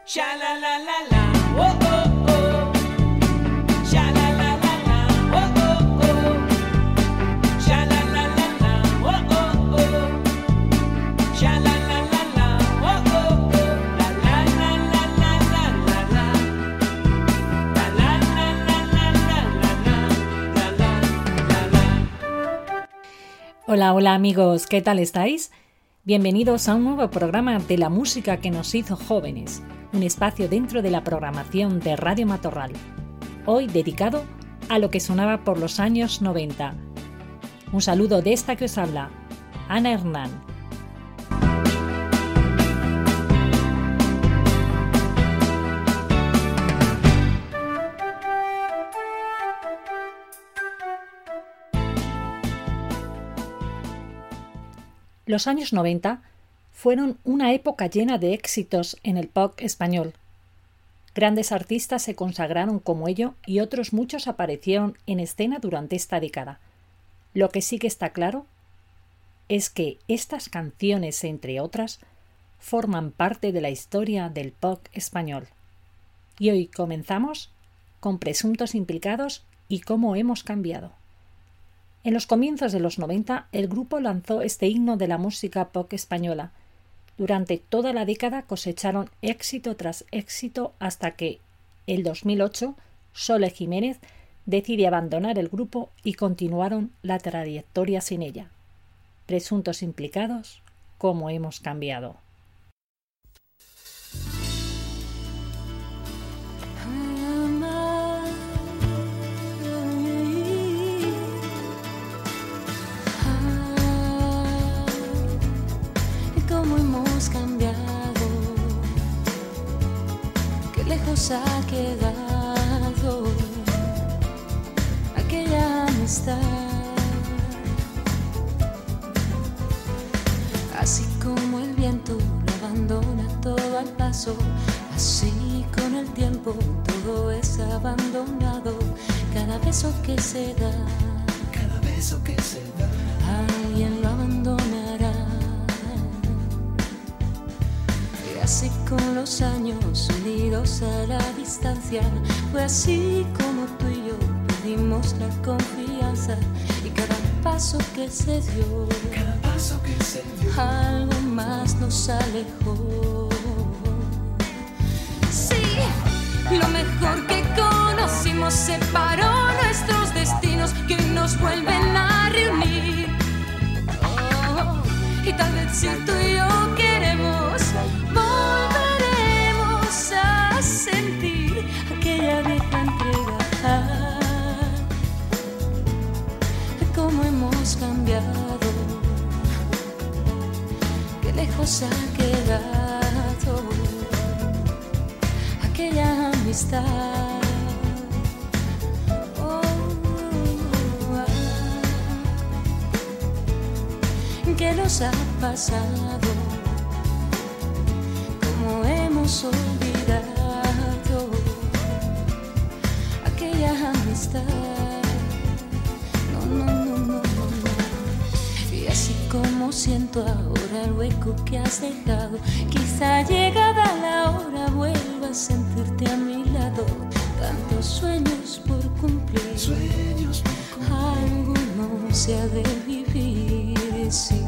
Sha la la la la, oh oh oh. Sha la la la la, oh oh oh. Sha la la la la, oh oh oh. Sha la la la la, oh oh oh. La la la la la la la la. La la la la la la la la la. Hola, hola amigos, ¿qué tal estáis? Bienvenidos a un nuevo programa de la música que nos hizo jóvenes, un espacio dentro de la programación de Radio Matorral, hoy dedicado a lo que sonaba por los años 90. Un saludo de esta que os habla, Ana Hernán. Los años 90 fueron una época llena de éxitos en el pop español. Grandes artistas se consagraron como ello y otros muchos aparecieron en escena durante esta década. Lo que sí que está claro es que estas canciones, entre otras, forman parte de la historia del pop español. Y hoy comenzamos con Presuntos Implicados y cómo hemos cambiado. En los comienzos de los 90, el grupo lanzó este himno de la música pop española. Durante toda la década cosecharon éxito tras éxito hasta que, en 2008, Sole Jiménez decide abandonar el grupo y continuaron la trayectoria sin ella. Presuntos Implicados, ¿cómo hemos cambiado? Cambiado, qué lejos ha quedado aquella amistad, así como el viento lo abandona todo al paso, así con el tiempo todo es abandonado, cada beso que se da, alguien lo abandonará. Así con los años unidos a la distancia, fue así como tú y yo perdimos la confianza y cada paso que se dio, algo más nos alejó. Sí, lo mejor que conocimos separó nuestros destinos que hoy nos vuelven a reunir. Oh, y tal vez si tú y yo queremos, volveremos a sentir aquella vieja entrega. Cómo hemos cambiado, qué lejos ha quedado aquella amistad. ¿Qué nos ha pasado? ¿Cómo hemos olvidado aquella amistad? No. Y así como siento ahora el hueco que has dejado, quizá llegada la hora vuelva a sentirte a mi lado. Tantos sueños por cumplir, alguno se ha de vivir, sí.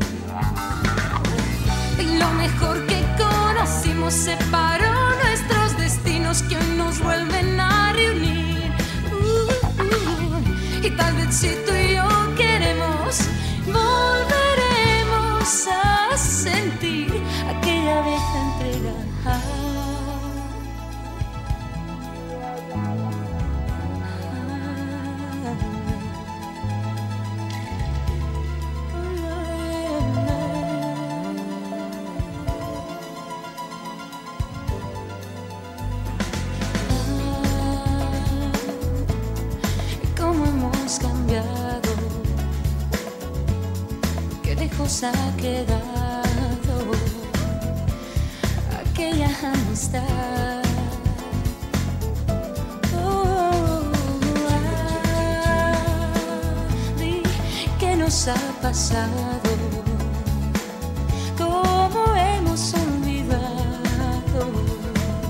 Lo mejor que conocimos separó nuestros destinos que hoy nos vuelven a reunir. Y tal vez si tú y yo queremos, volveremos a sentir aquella vieja entrega. Ha quedado aquella amistad. ¿Qué nos ha pasado? ¿Cómo hemos olvidado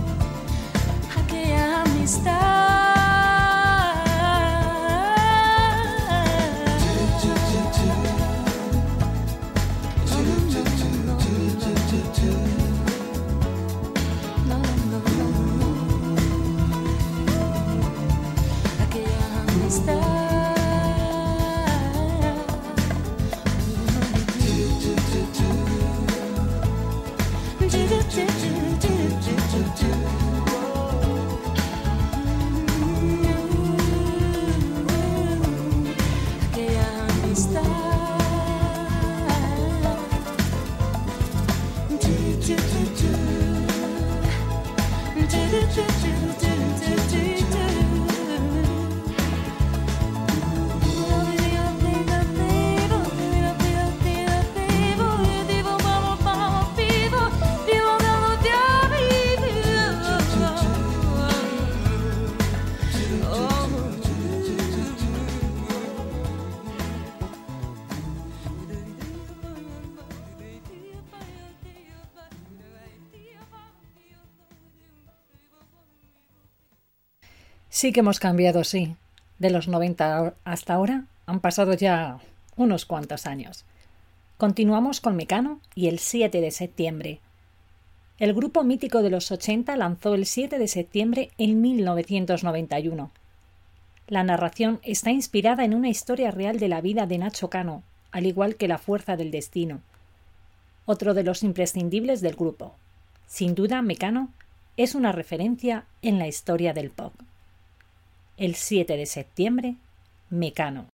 Sí que hemos cambiado, sí. De los 90 hasta ahora han pasado ya unos cuantos años. Continuamos con Mecano y el 7 de septiembre. El grupo mítico de los 80 lanzó el 7 de septiembre en 1991. La narración está inspirada en una historia real de la vida de Nacho Cano, al igual que La fuerza del destino. Otro de los imprescindibles del grupo. Sin duda, Mecano es una referencia en la historia del pop. El 7 de septiembre, Mecano.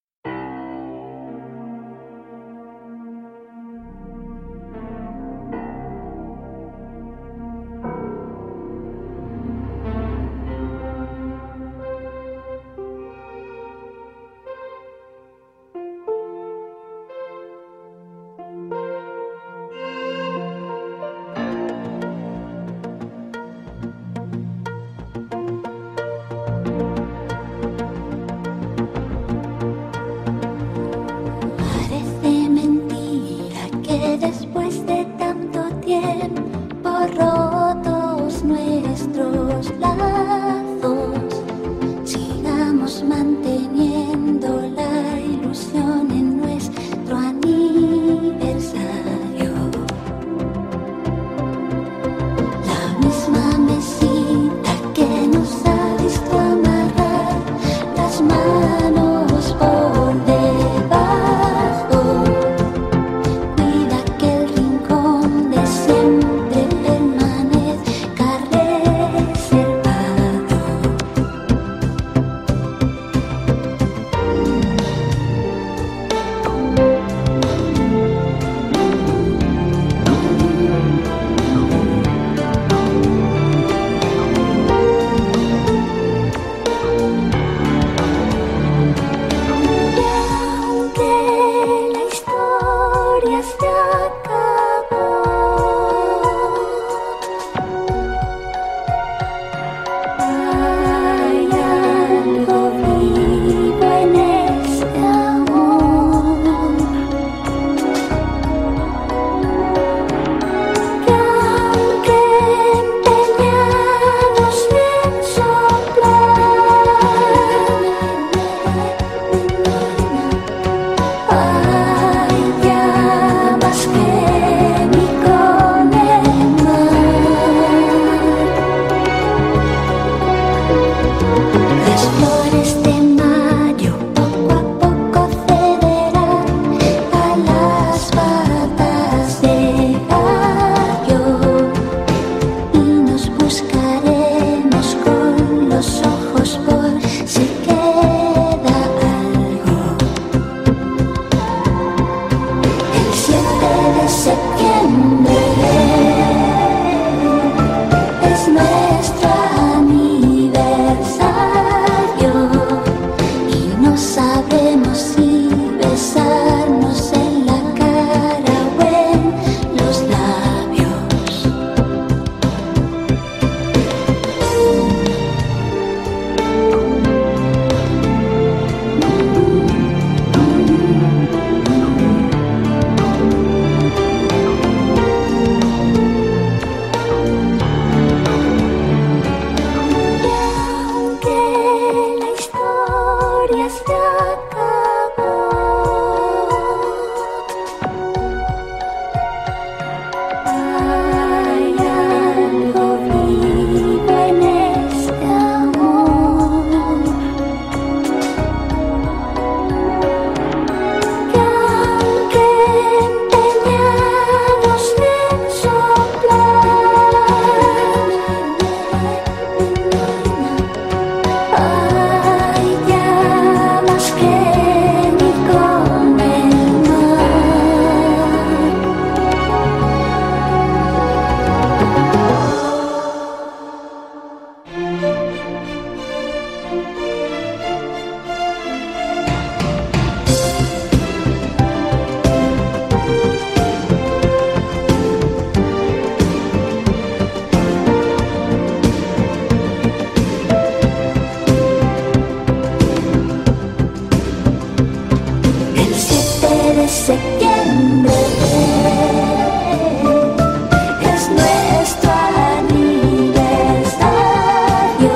septiembre es nuestro aniversario.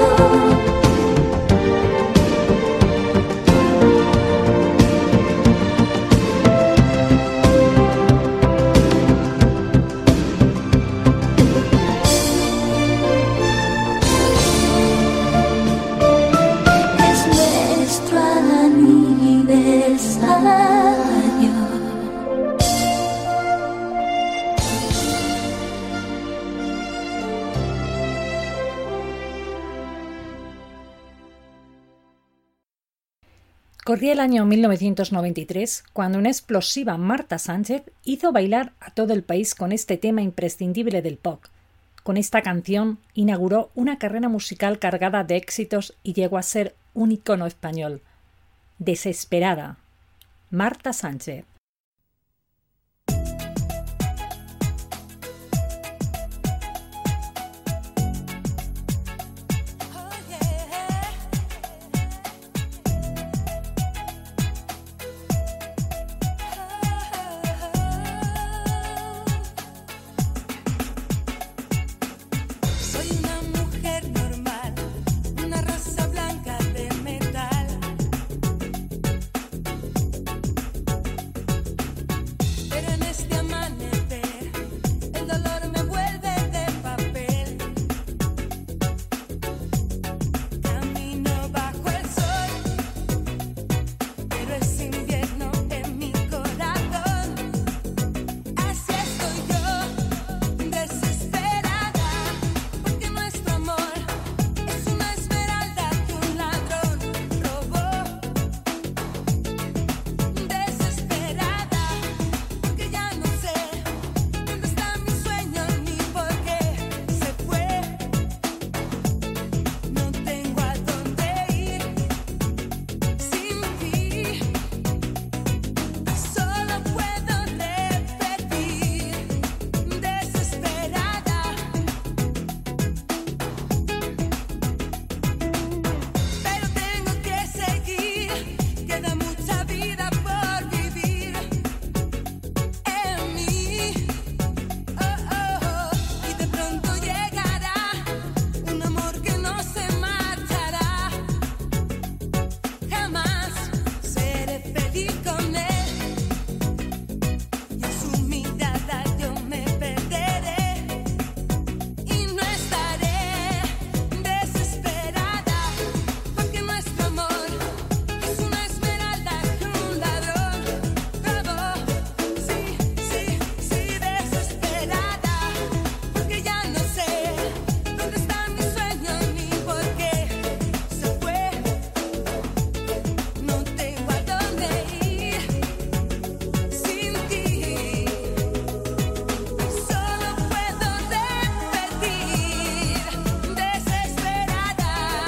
Es nuestro aniversario. Corría el año 1993 cuando una explosiva Marta Sánchez hizo bailar a todo el país con este tema imprescindible del pop. Con esta canción inauguró una carrera musical cargada de éxitos y llegó a ser un icono español. Desesperada. Marta Sánchez. Soy una mujer normal, una raza blanca de metal. Pero en este amanecer, el dolor me vuelve de papel. Camino bajo el sol, pero es invierno en mi corazón. Así estoy yo, desesperada, porque nuestro amor es una esmeralda que un ladrón robó. Desesperada, porque ya no sé dónde está mi sueño ni por qué se fue. No tengo a dónde ir sin ti. Solo puedo repetir, desesperada. Pero tengo que seguir, queda mucha vida por vivir en mí. Y de pronto llegará un amor que no se marchará. Jamás seré feliz con él, y en su mirada yo me perderé y no estaré. Desesperada, porque nuestro amor es una esmeralda que un ladrón robó. Sí, sí, sí, desesperada, porque ya no sé dónde está mi sueño ni por qué se fue. No tengo a dónde ir sin ti. Solo puedo repetir, desesperada.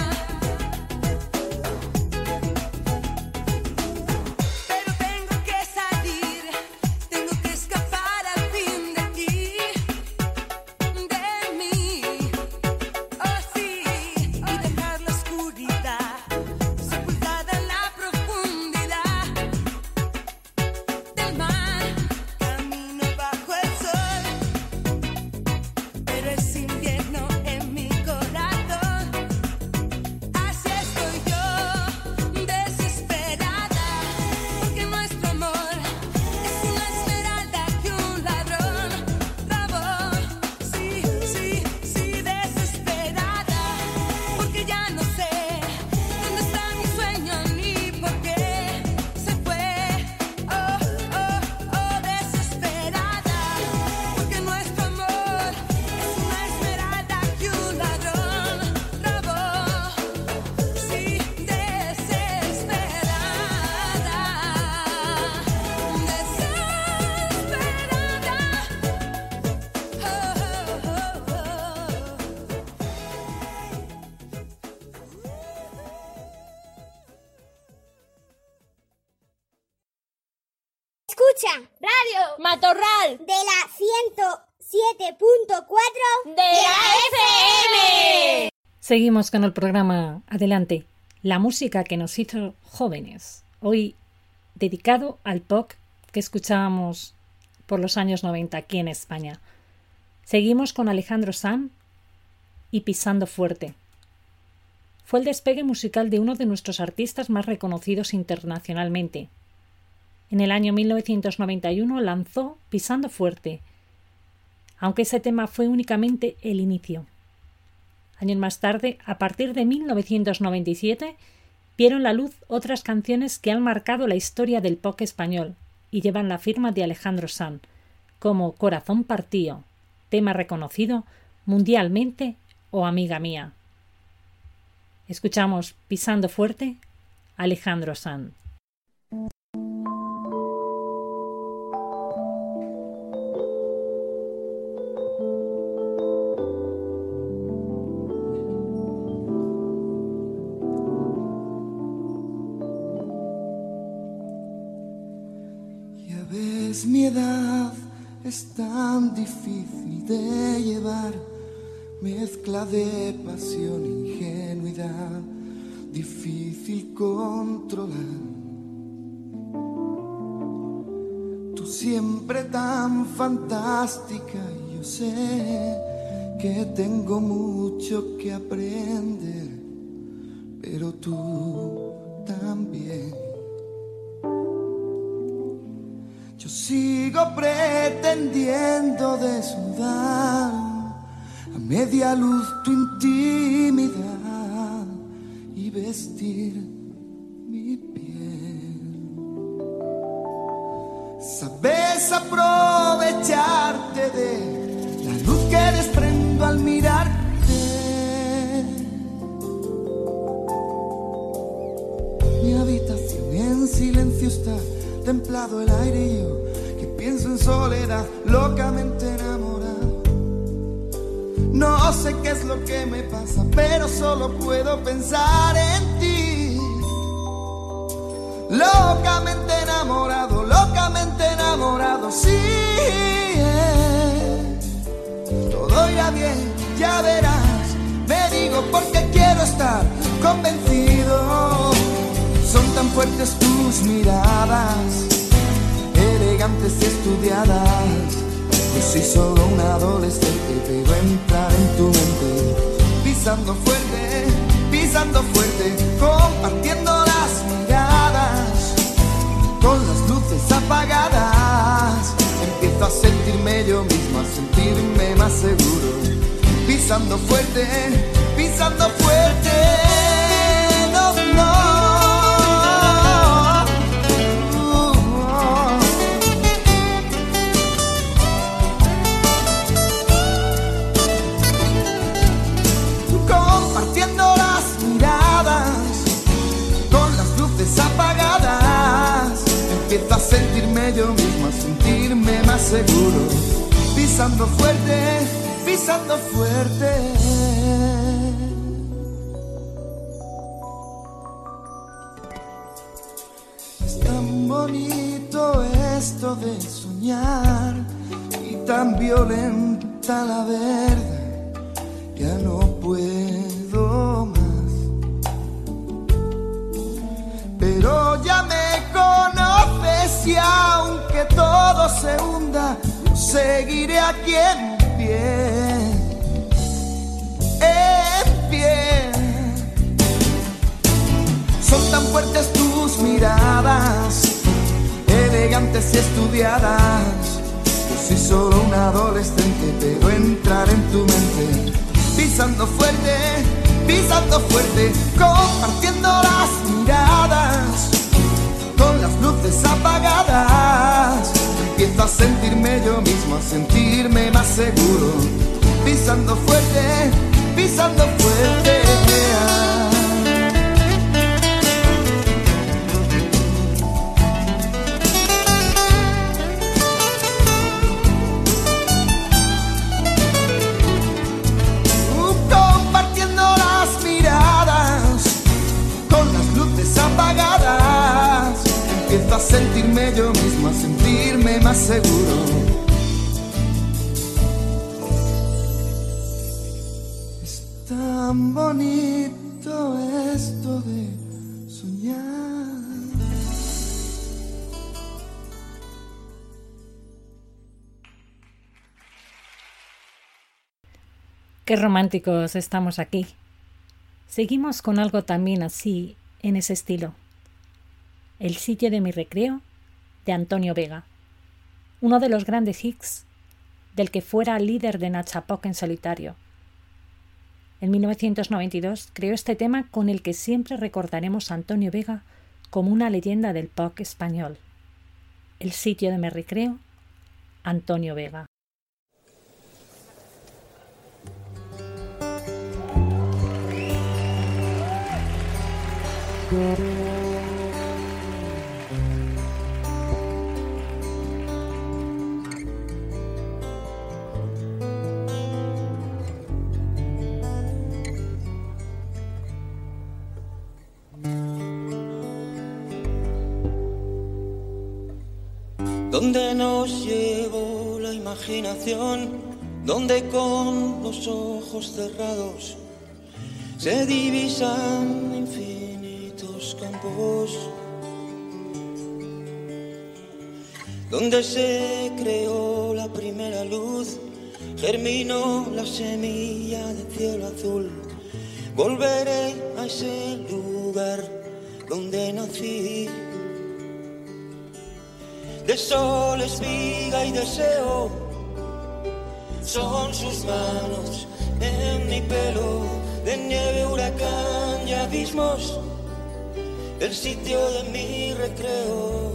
Pero tengo que salir, tengo que escapar al fin de ti, de mí. Oh sí, y dejar la oscuridad sepultada en la profundidad del mar. Camino bajo el sol, pero es invierno en mi corazón. Así estoy yo, desesperada, porque nuestro amor es una esmeralda que un ladrón robó. Sí, sí, sí, desesperada, porque ya no sé dónde está mi sueño ni por qué se fue. Oh, oh, oh, desesperada, porque nuestro amor es una esmeralda que un ladrón robó. Sí, desesperada, Escucha Radio Matorral de la 107.4 de la FM. Seguimos con el programa. Adelante. La música que nos hizo jóvenes. Hoy dedicado al pop que escuchábamos por los años 90 aquí en España. Seguimos con Alejandro Sanz y Pisando Fuerte. Fue el despegue musical de uno de nuestros artistas más reconocidos internacionalmente. En el año 1991 lanzó Pisando Fuerte, aunque ese tema fue únicamente el inicio. Años más tarde, a partir de 1997, vieron la luz otras canciones que han marcado la historia del pop español y llevan la firma de Alejandro Sanz, como Corazón Partido, tema reconocido mundialmente, o Amiga Mía. Escuchamos Pisando Fuerte, Alejandro Sanz. Ya ves, mi edad es tan difícil de llevar, mezcla de pasión e ingenuidad, difícil controlar. Tú siempre tan fantástica y yo sé que tengo mucho que aprender, pero tú también. Yo sigo pretendiendo desnudar a media luz tu intimidad y vestir mi piel. Sabes aprovecharte de la luz que desprendo al mirarte. Mi habitación en silencio está, templado el aire y yo que pienso en soledad, locamente enamorado. No sé qué es lo que me pasa, pero solo puedo pensar en ti. Locamente enamorado, sí. Todo irá bien, ya verás. Me digo porque quiero estar convencido. Son tan fuertes tus miradas, elegantes y estudiadas. Yo soy solo un adolescente, pero entrar en tu mente. Pisando fuerte, compartiendo las miradas. Con las luces apagadas, empiezo a sentirme yo mismo, a sentirme más seguro. Pisando fuerte, no, no. Empiezo a sentirme yo mismo, a sentirme más seguro. Pisando fuerte. Es tan bonito esto de soñar y tan violenta la verdad. Ya no puedo más, pero ya me conoces y aunque todo se hunda, yo seguiré aquí en pie, en pie. Son tan fuertes tus miradas, elegantes y estudiadas. Yo soy solo un adolescente, pero entrar en tu mente. Pisando fuerte, compartiendo las miradas. Con las luces apagadas, empiezo a sentirme yo mismo, a sentirme más seguro. Pisando fuerte. Compartiendo las miradas, con las luces apagadas. Empiezo a sentirme yo mismo, a sentirme más seguro. Es tan bonito esto de soñar. Qué románticos estamos aquí. Seguimos con algo también así, en ese estilo. El sitio de mi recreo, de Antonio Vega. Uno de los grandes hits del que fuera líder de Nacha Pop en solitario. En 1992 creó este tema con el que siempre recordaremos a Antonio Vega como una leyenda del pop español. El sitio de mi recreo, Antonio Vega. Donde nos llevó la imaginación, donde con los ojos cerrados se divisan infinitos campos, donde se creó la primera luz, germinó la semilla del cielo azul. Volveré a ese lugar donde nací. De sol, espiga y deseo son sus manos en mi pelo, de nieve, huracán y abismos, el sitio de mi recreo.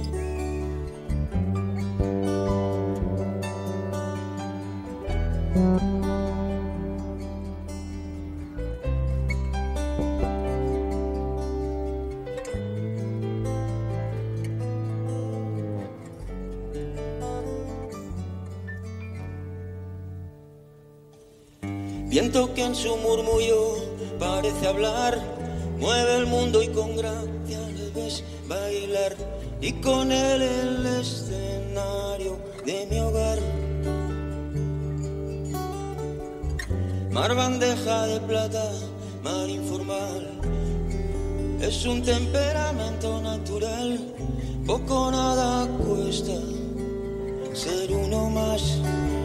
Viento que en su murmullo parece hablar, mueve el mundo y con gracia le ves bailar, y con él el escenario de mi hogar. Mar bandeja de plata, mar informal, es un temperamento natural, poco nada cuesta ser uno más.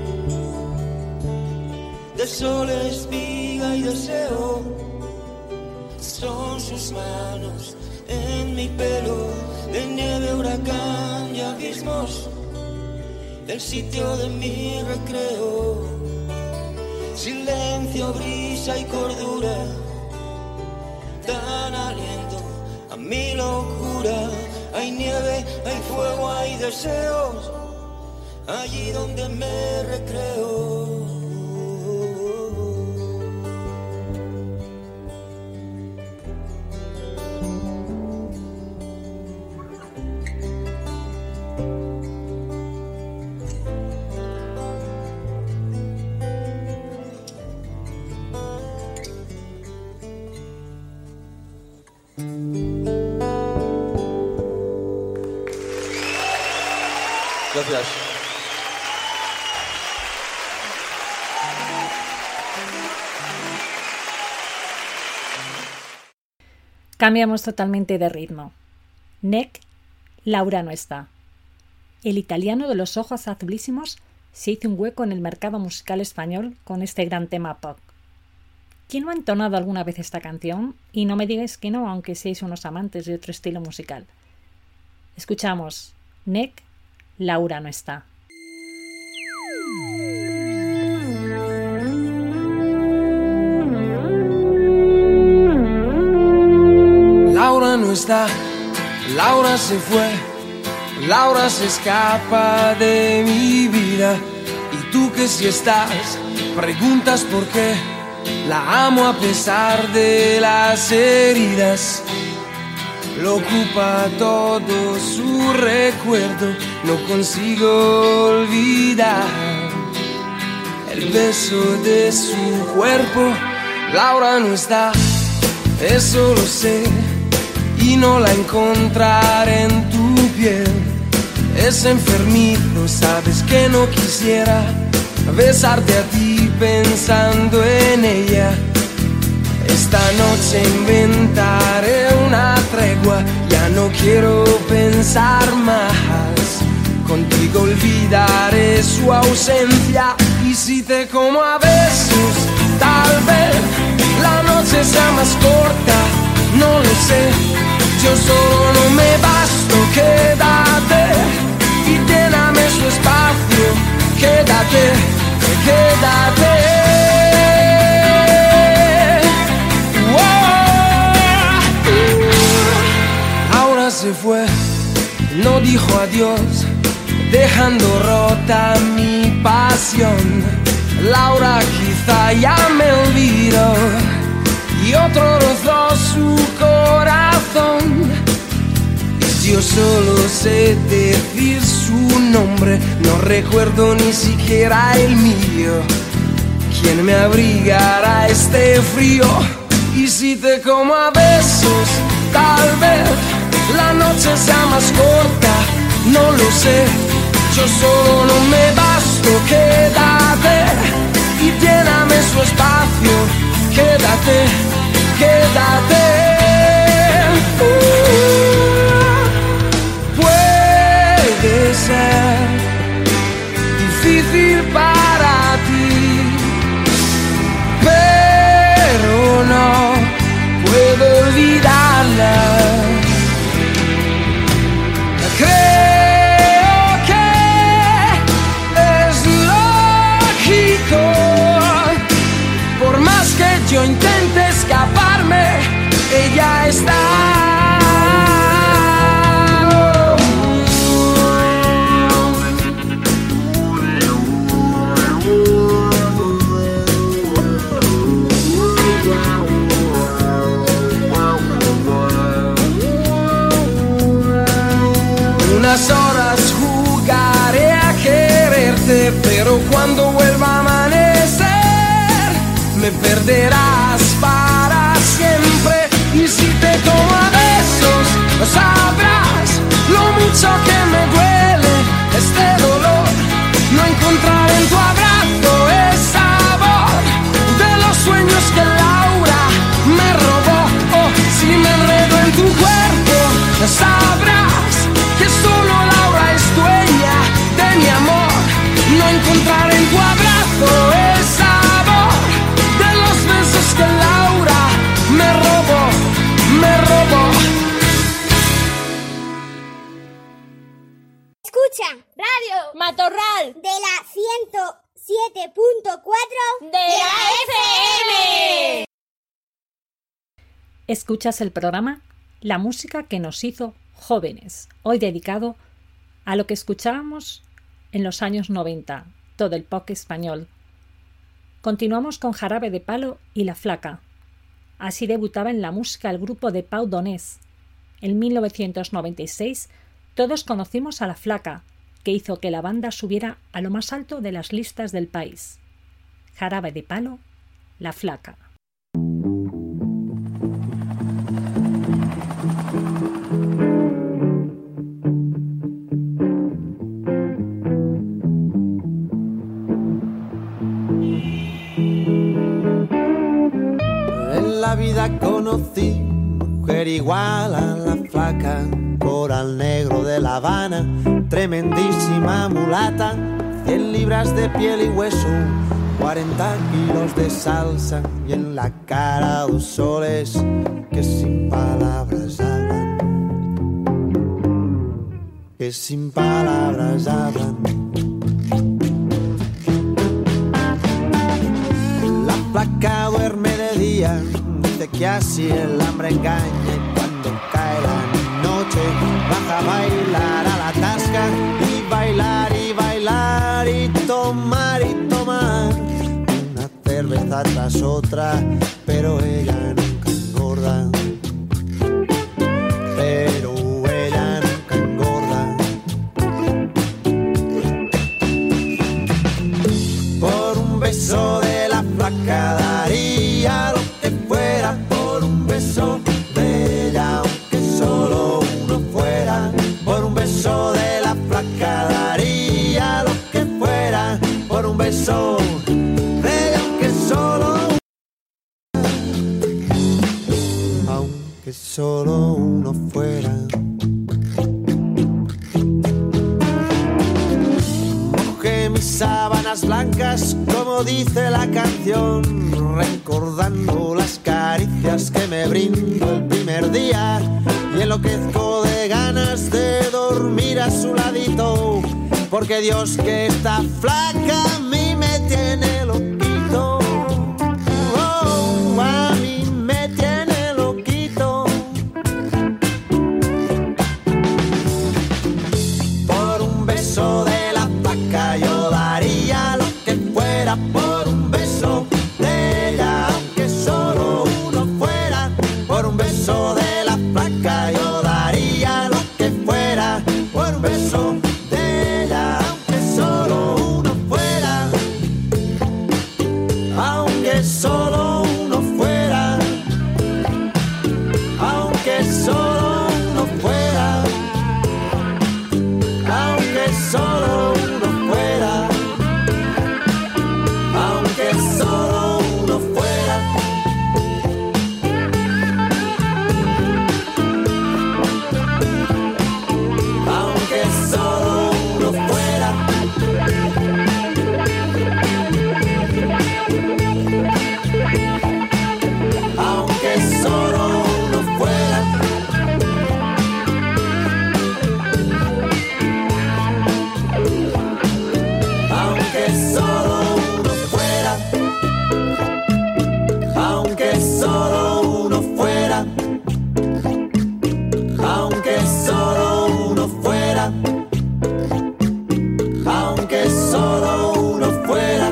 De sol, espiga y deseo son sus manos en mi pelo, de nieve, huracán y abismos, el sitio de mi recreo. Silencio, brisa y cordura dan aliento a mi locura. Hay nieve, hay fuego, hay deseos allí donde me recreo. Gracias. Cambiamos totalmente de ritmo. Neck, Laura no está. El italiano de los ojos azulísimos se hizo un hueco en el mercado musical español con este gran tema pop. ¿Quién no ha entonado alguna vez esta canción? Y no me digáis que no, aunque seáis unos amantes de otro estilo musical. Escuchamos Neck, Laura no está. Laura no está, Laura se fue, Laura se escapa de mi vida. Y tú que si estás, preguntas por qué. La amo a pesar de las heridas. Lo ocupa todo su recuerdo, no consigo olvidar el beso de su cuerpo. Laura no está, eso lo sé, y no la encontraré en tu piel. Es enfermizo, sabes que no quisiera besarte a ti pensando en ella. Esta noche inventaré una tregua, ya no quiero pensar más. Contigo olvidaré su ausencia, y si te como a besos Tal vez la noche sea más corta, no lo sé. Yo solo no me basto, quédate y lléname su espacio. Quédate, quédate. Ahora se fue, no dijo adiós, dejando rota mi pasión. Laura quizá ya me olvidó y otro rozó su corazón. Yo solo sé decir su nombre, no recuerdo ni siquiera el mío. ¿Quién me abrigará este frío? Y si te como a besos, tal vez la noche sea más corta, no lo sé. Yo solo no me basto, quédate y lléname su espacio. Quédate, quédate. Puede ser difícil para ti, pero no puedo olvidarla. Creo que es lógico, por más que yo intente escaparme, ella está. Unas horas jugaré a quererte, pero cuando vuelva a amanecer me perderás para siempre. Y si te tomo a besos, sabrás lo mucho que me duele este dolor. No encontrar en tu abrazo el sabor de los sueños que Laura me robó. Oh, si me enredo en tu cuerpo, sabrás que solo Laura es dueña de mi amor. No encontrar en tu abrazo el sabor de los besos que Laura me robó, me robó. Escucha Radio Matorral de la 107.4 de la FM. Escuchas el programa La música que nos hizo jóvenes, hoy dedicado a lo que escuchábamos en los años 90, todo el pop español. Continuamos con Jarabe de Palo y La Flaca. Así debutaba en la música el grupo de Pau Donés. En 1996 todos conocimos a La Flaca, que hizo que la banda subiera a lo más alto de las listas del país. Jarabe de Palo, La Flaca. En la vida conocí mujer igual a La Flaca, coral negro de La Habana, tremendísima mulata, 100 libras de piel y hueso, 40 kilos de salsa y en la cara 2 soles que sin palabras hablan, que sin palabras hablan. La Flaca duerme de día, dice que así el hambre engaña, y cuando cae la noche baja a bailar a la tasca y bailar y bailar y tomar una cerveza tras otra, pero ella nunca engorda, pero ella nunca engorda. Por un beso de La Flaca daría lo que fuera, por un beso de ella aunque solo uno fuera, por un beso de La Flaca daría lo que fuera, por un beso de ella aunque solo uno fuera. mis sábanas blancas, como dice la canción, recordando las caricias que me brindó el primer día, y enloquezco de ganas de dormir a su ladito, porque Dios que está flaca a mí me tiene loquito. Oh, a mí me tiene loquito. Por un beso de la flaca yo daría lo que fuera, por un beso de ella, aunque solo uno fuera. Por un beso de la flaca yo daría lo que fuera, por un beso de ella, aunque solo uno fuera. Aunque solo uno fuera, aunque solo uno fuera, aunque solo uno fuera, aunque solo uno fuera. Aunque solo uno fuera. Aunque solo uno fuera. Aunque solo uno fuera. Aunque solo uno fuera. Aunque solo uno fuera. Aunque solo uno fuera.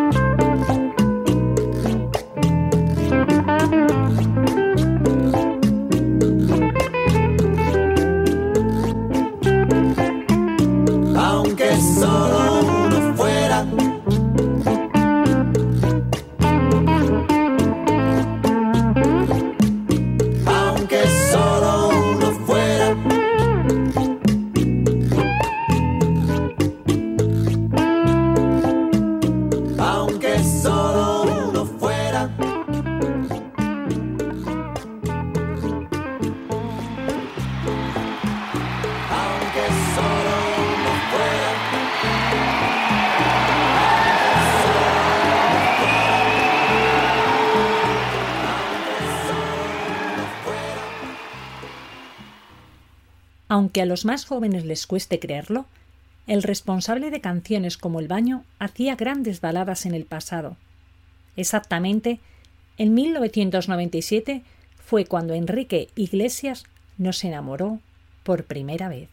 Aunque solo uno fuera. Aunque solo uno fuera. Aunque solo uno fuera. Aunque solo uno fuera. Aunque a los más jóvenes les cueste creerlo, el responsable de canciones como El baño hacía grandes baladas en el pasado. Exactamente, en 1997 fue cuando Enrique Iglesias nos enamoró por primera vez.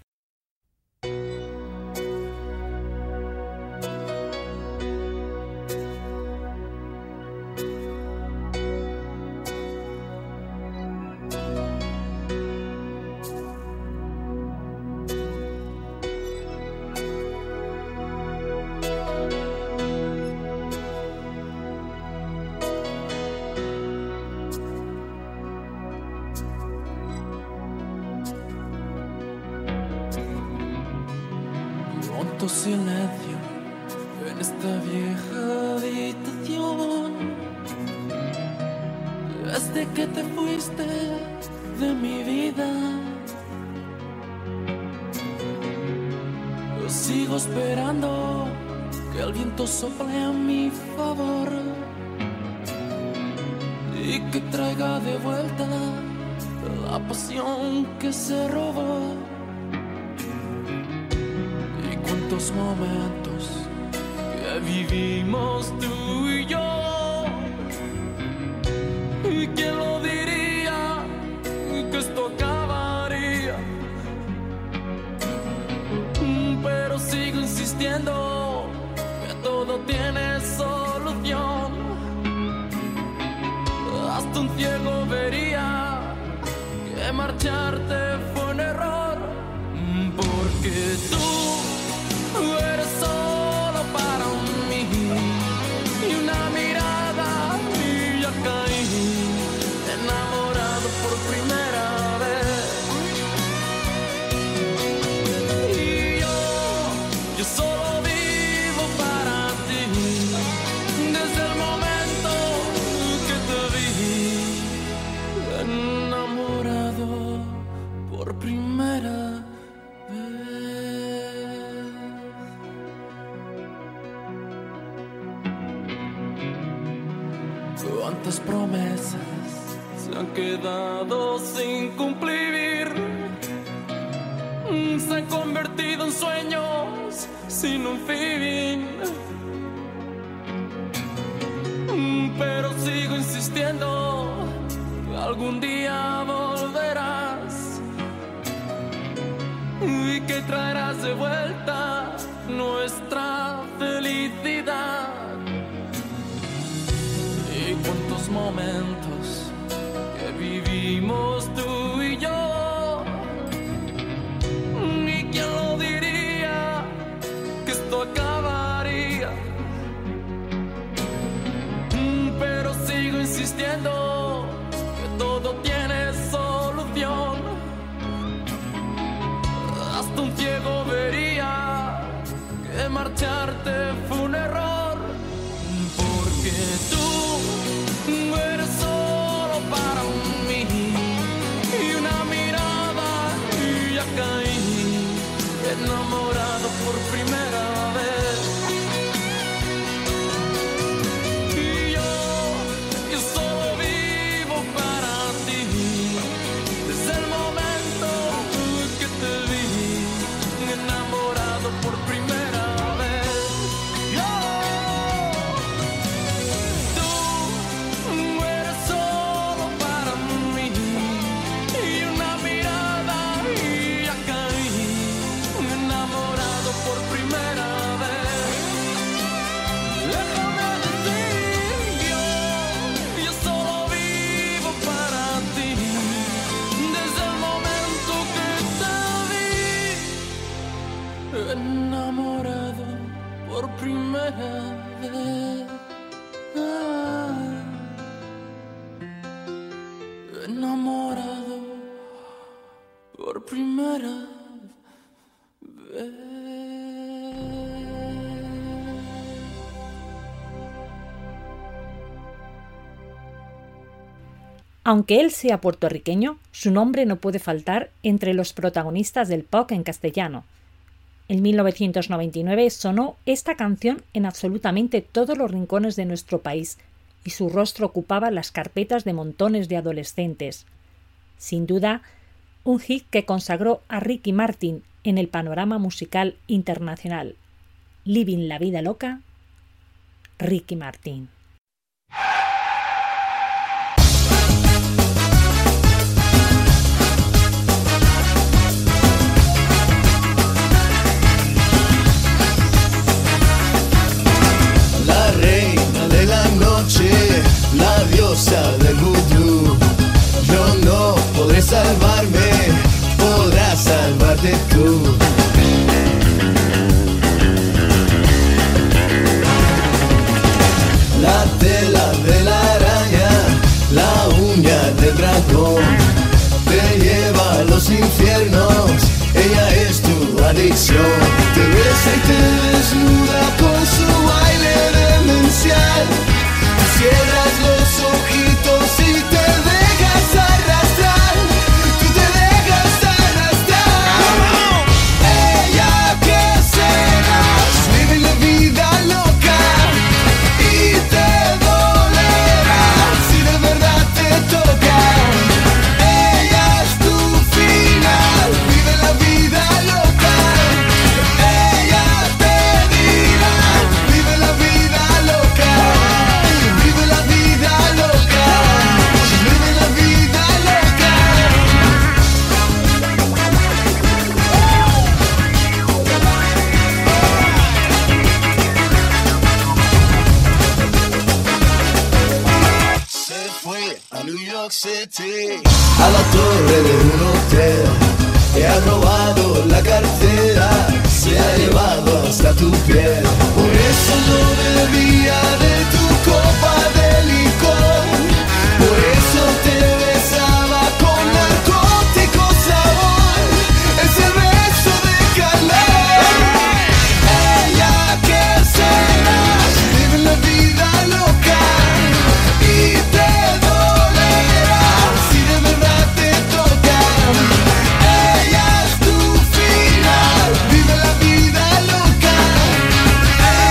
Pronto silencio en esta vieja habitación. Desde que te fuiste de mi vida, sigo esperando que el viento sople a mi favor y que traiga de vuelta la pasión que se robó. Y cuántos momentos que vivimos tú y yo, y quién lo diría que esto acabaría. Pero sigo insistiendo que todo tiene solución. Hasta un ciego vería que marcharte fue un error, porque tú eres solo para mí, y una mirada y ya caí enamorado por primera vez. Y yo solo vivo para ti, desde el momento que te vi enamorado por primera vez. cuántas promesas se han quedado sin cumplir. Se han convertido en sueños sin un fin. Pero sigo insistiendo que algún día volverás y que traerás de vuelta nuestra felicidad. Y cuántos momentos que vivimos tú y yo, y quién lo diría que esto acabaría. Pero sigo insistiendo que todo tiene solución. Hasta un ciego vería que marcharte fue un error, porque tú eres solo para mí, y una mirada y ya caí enamorado por primera vez. Y yo solo vivo para ti, desde el momento que te vi enamorado por primera vez. Tú eres solo para mí, y una mirada y ya caí enamorado por primera vez. Déjame decir, yo solo vivo para ti, desde el momento que te vi enamorado por primera vez. Enamorado por primera vez. Aunque él sea puertorriqueño, su nombre no puede faltar entre los protagonistas del pop en castellano. En 1999 sonó esta canción en absolutamente todos los rincones de nuestro país y su rostro ocupaba las carpetas de montones de adolescentes. Sin duda, un hit que consagró a Ricky Martin en el panorama musical internacional. Living la vida loca, Ricky Martin. La reina de la noche, la diosa del vudú. Yo no podré salvarme, podrás salvarte tú. La tela de la araña, la uña del dragón, te lleva a los infiernos, ella es tu adicción. Te besa y te desnuda con su baile demencial. Cierras los ojitos y te dejas arrastrar. Tú te dejas arrastrar. Ella que serás, vive la vida loca y te dolerá si de verdad te toca. Ella es tu final, vive la vida loca. Ella te dirá, vive la vida loca. Vive la vida loca. Vive la vida loca. Se fue a New York City, a la torre de un hotel. Te ha robado la cartera, se ha llevado hasta tu piel. Por eso no bebía de tu copa de licor. Por eso te besaba con narcótico sabor. Es el beso de calor. Ella que serás, vive la vida loca y te dolerá si de verdad te toca. Ella es tu final, vive la vida loca.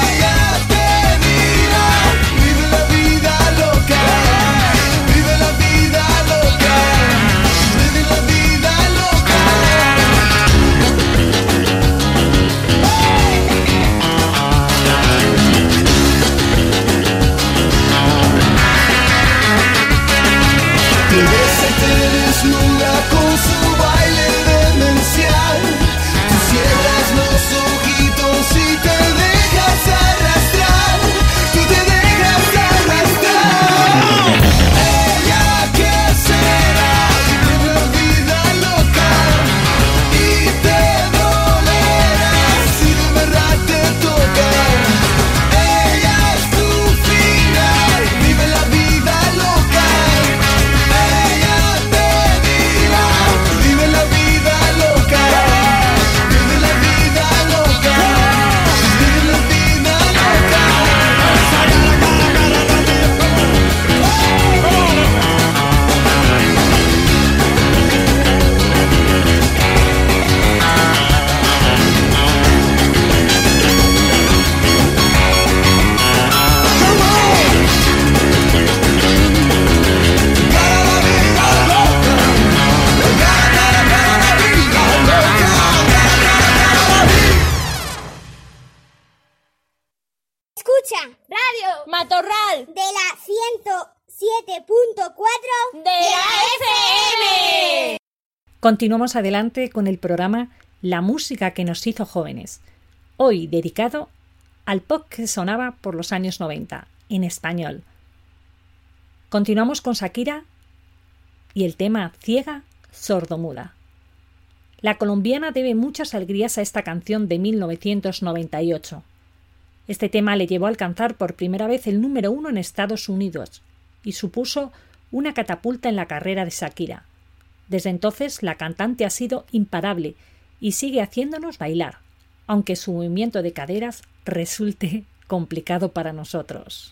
Escucha Radio Matorral de la 107.4 de la FM. Continuamos adelante con el programa La música que nos hizo jóvenes, hoy dedicado al pop que sonaba por los años 90, en español. Continuamos con Shakira y el tema Ciega, sordomuda. La colombiana debe muchas alegrías a esta canción de 1998. Este tema le llevó a alcanzar por primera vez el número 1 en Estados Unidos y supuso una catapulta en la carrera de Shakira. Desde entonces, la cantante ha sido imparable y sigue haciéndonos bailar, aunque su movimiento de caderas resulte complicado para nosotros.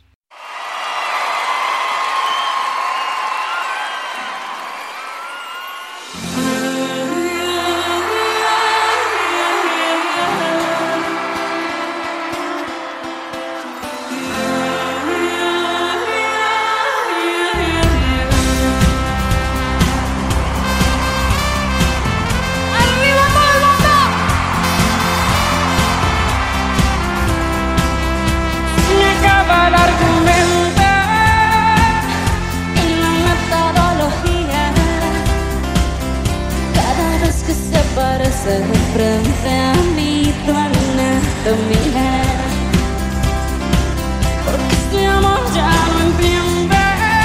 Frente a mí tu anatomía, porque este amor ya no entiende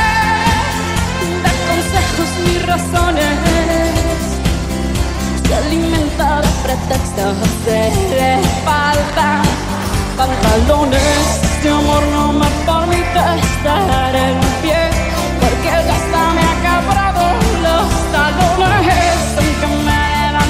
de consejos ni razones, se alimenta de pretextos de falta pantalones. Este amor no me permite estar en pie, porque ya hasta me ha acaparado los talones, aunque me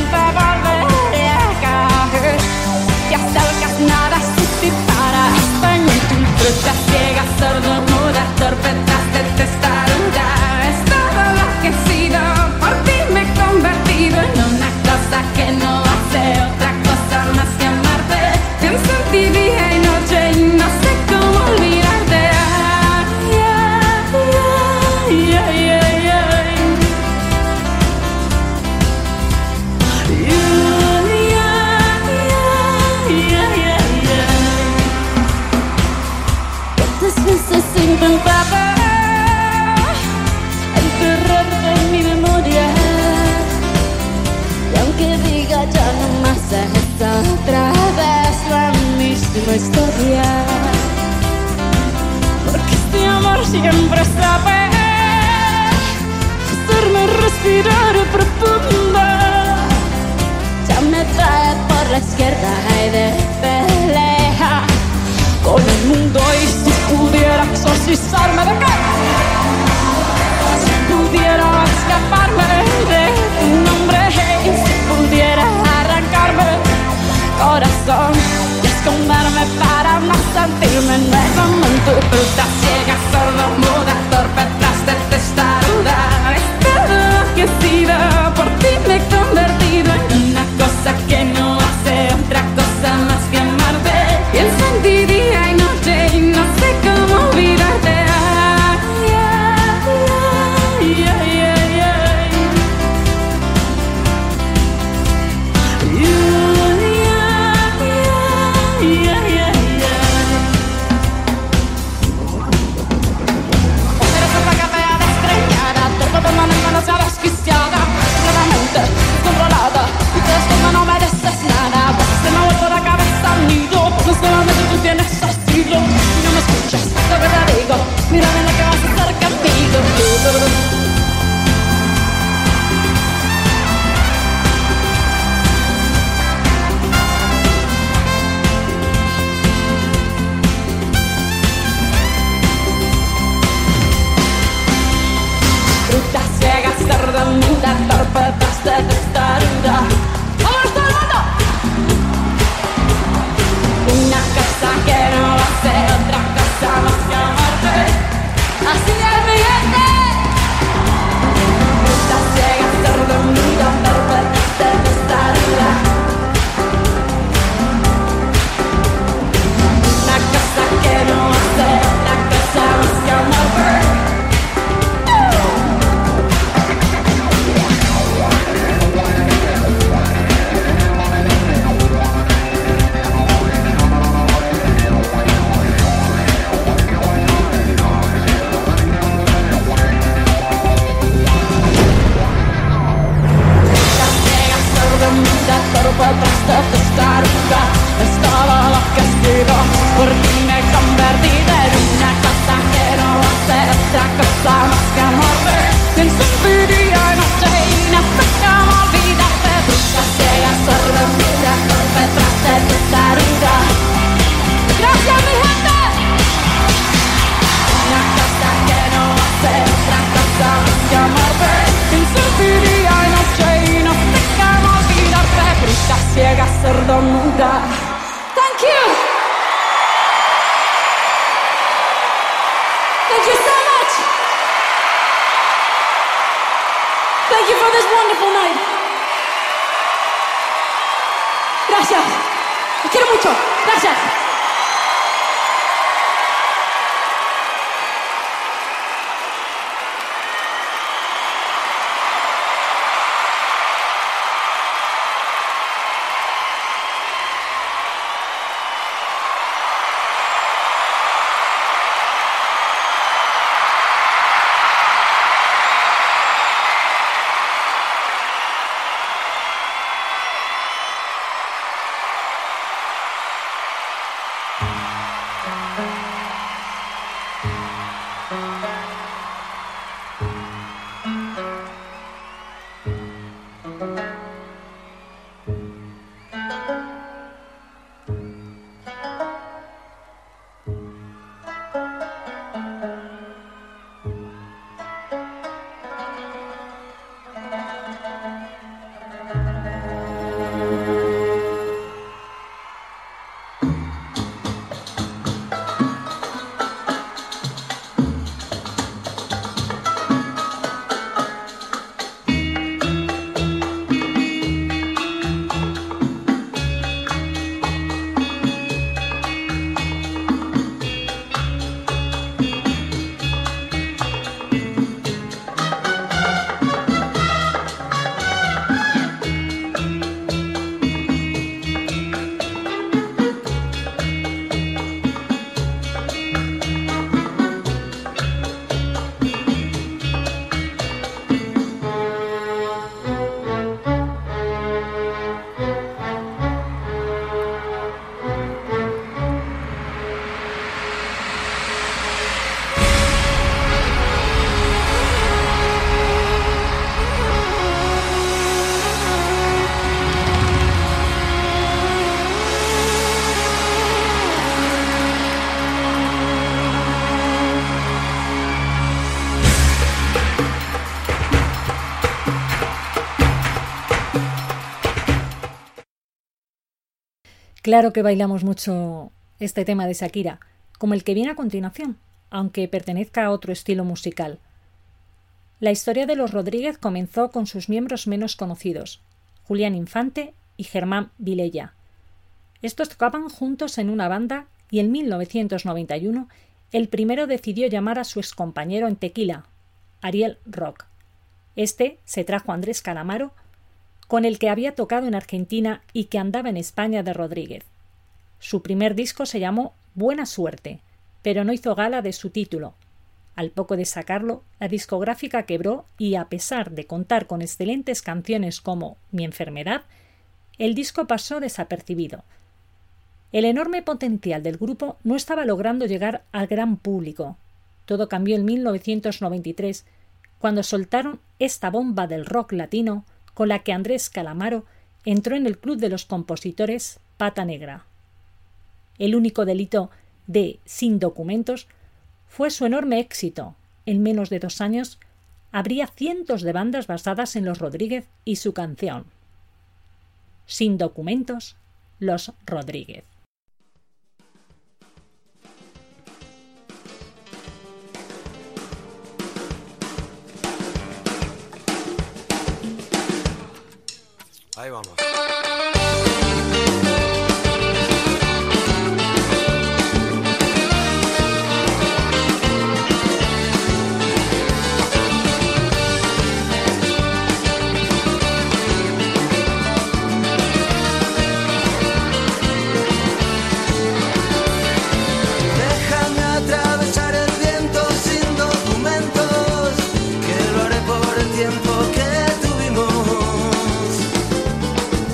nada suscitará esta inútil trucha ciega, sordomuda, torpe, de testaruda. Es todo lo que he sido, por ti me he convertido en una cosa que no hace otra cosa más que amarte. Pienso en ti día y noche y no sé cómo olvidarte. Ay, ay, ay, ay, ay. Intentaba enterrarte en mi memoria, y aunque diga ya no más es otra vez la misma historia, porque este amor siempre sabe hacerme respirar profundo. Ya me trae por la izquierda y de pelea con el mundo, y si pudiera exorcizarme de qué, si pudiera escaparme de tu nombre, y si pudiera arrancarme el corazón y esconderme para no sentirme nuevamente bruta, ciega, sordomuda, torpe, de testaruda. Es todo lo que he sido, por ti me he convertido en una cosa que no hace otra cosa más que amarte. Pienso en ti día y noche y no sé cómo olvidarte. Ay, ay, ay, ay, ay. Ay, ay, ay, ay. Eres otra cabeza desgreñada, todo por la mente no sea desquiciada, claramente descontrolada, y te desconma, no mereces nada. Se me ha vuelto la cabeza al nido, no solamente tú tienes estilo, y no me escuchas lo que te digo, mírame lo que vas a hacer conmigo. Fruta ciega, sordomuda, torpe, de testaruda. ¡Vamos todo el mundo! Una cosa que no hace otra cosa más que amarte. Así es mi gente. Fruta ciega, sordomuda, torpe, de testaruda. Una cosa que no hace otra cosa más que amarte. Thank you for this wonderful night. Gracias. Os quiero mucho. Gracias. Claro que bailamos mucho este tema de Shakira, como el que viene a continuación, aunque pertenezca a otro estilo musical. La historia de los Rodríguez comenzó con sus miembros menos conocidos, Julián Infante y Germán Vilella. Estos tocaban juntos en una banda y en 1991 el primero decidió llamar a su excompañero en Tequila, Ariel Rock. Este se trajo a Andrés Calamaro, con el que había tocado en Argentina y que andaba en España de Rodríguez. Su primer disco se llamó Buena Suerte, pero no hizo gala de su título. Al poco de sacarlo, la discográfica quebró y, a pesar de contar con excelentes canciones como Mi enfermedad, el disco pasó desapercibido. El enorme potencial del grupo no estaba logrando llegar al gran público. Todo cambió en 1993, cuando soltaron esta bomba del rock latino con la que Andrés Calamaro entró en el club de los compositores Pata Negra. El único delito de Sin Documentos fue su enorme éxito. En menos de 2 años habría cientos de bandas basadas en los Rodríguez y su canción. Sin Documentos, los Rodríguez. Ahí vamos. Déjame atravesar el viento sin documentos, que lo haré por el tiempo que tuvimos.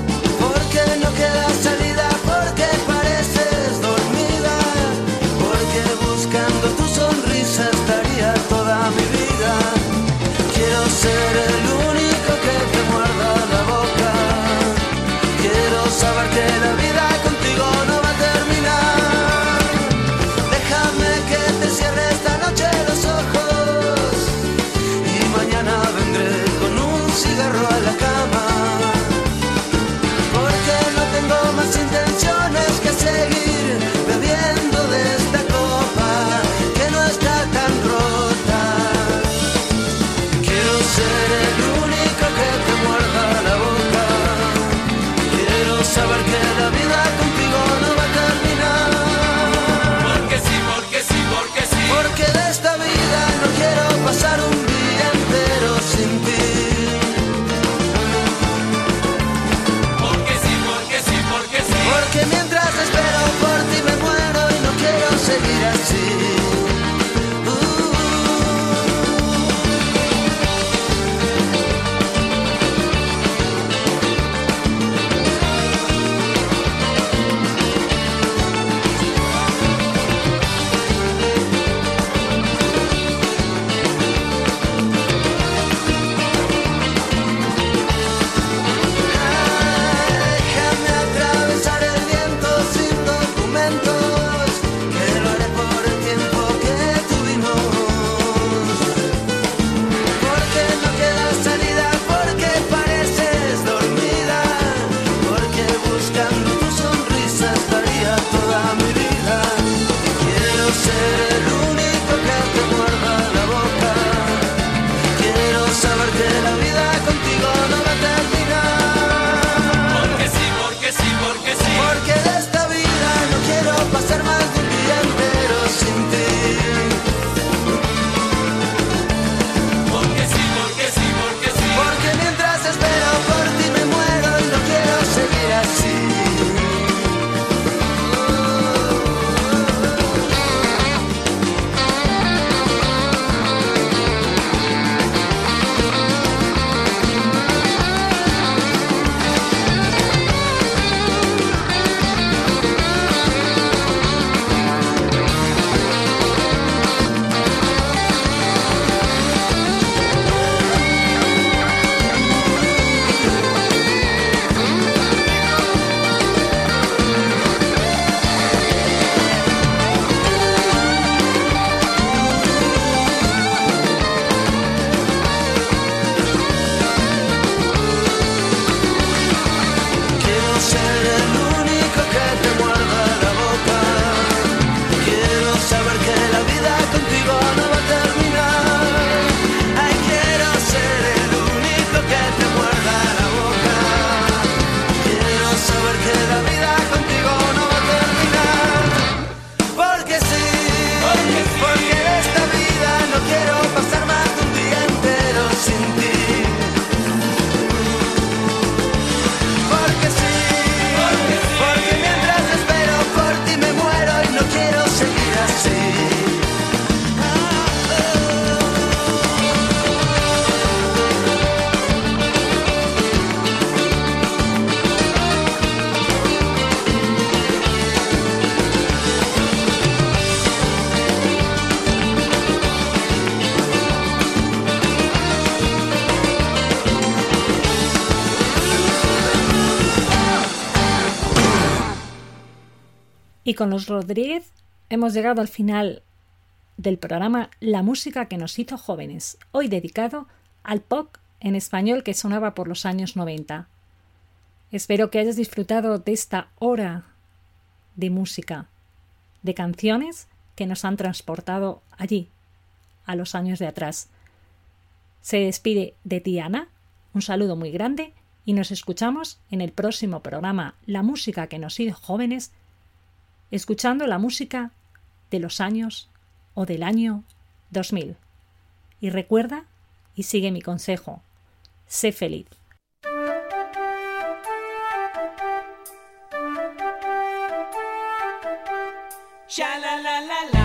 Y con los Rodríguez hemos llegado al final del programa La música que nos hizo jóvenes, hoy dedicado al pop en español que sonaba por los años 90. Espero que hayas disfrutado de esta hora de música, de canciones que nos han transportado allí, a los años de atrás. Se despide de ti, Ana, un saludo muy grande y nos escuchamos en el próximo programa La música que nos hizo jóvenes, escuchando la música de los años o del año 2000. Y recuerda y sigue mi consejo, sé feliz. Sha la la la la.